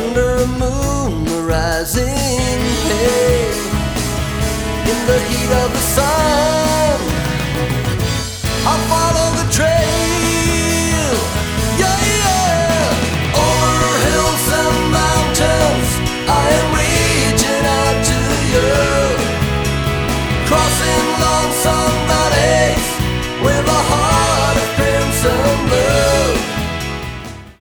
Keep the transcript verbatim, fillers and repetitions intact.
under a moon, the rising hay, in the heat of the sun, I'll follow the trail, yeah, yeah. Over hills and mountains, I am reaching out to you, crossing lonesome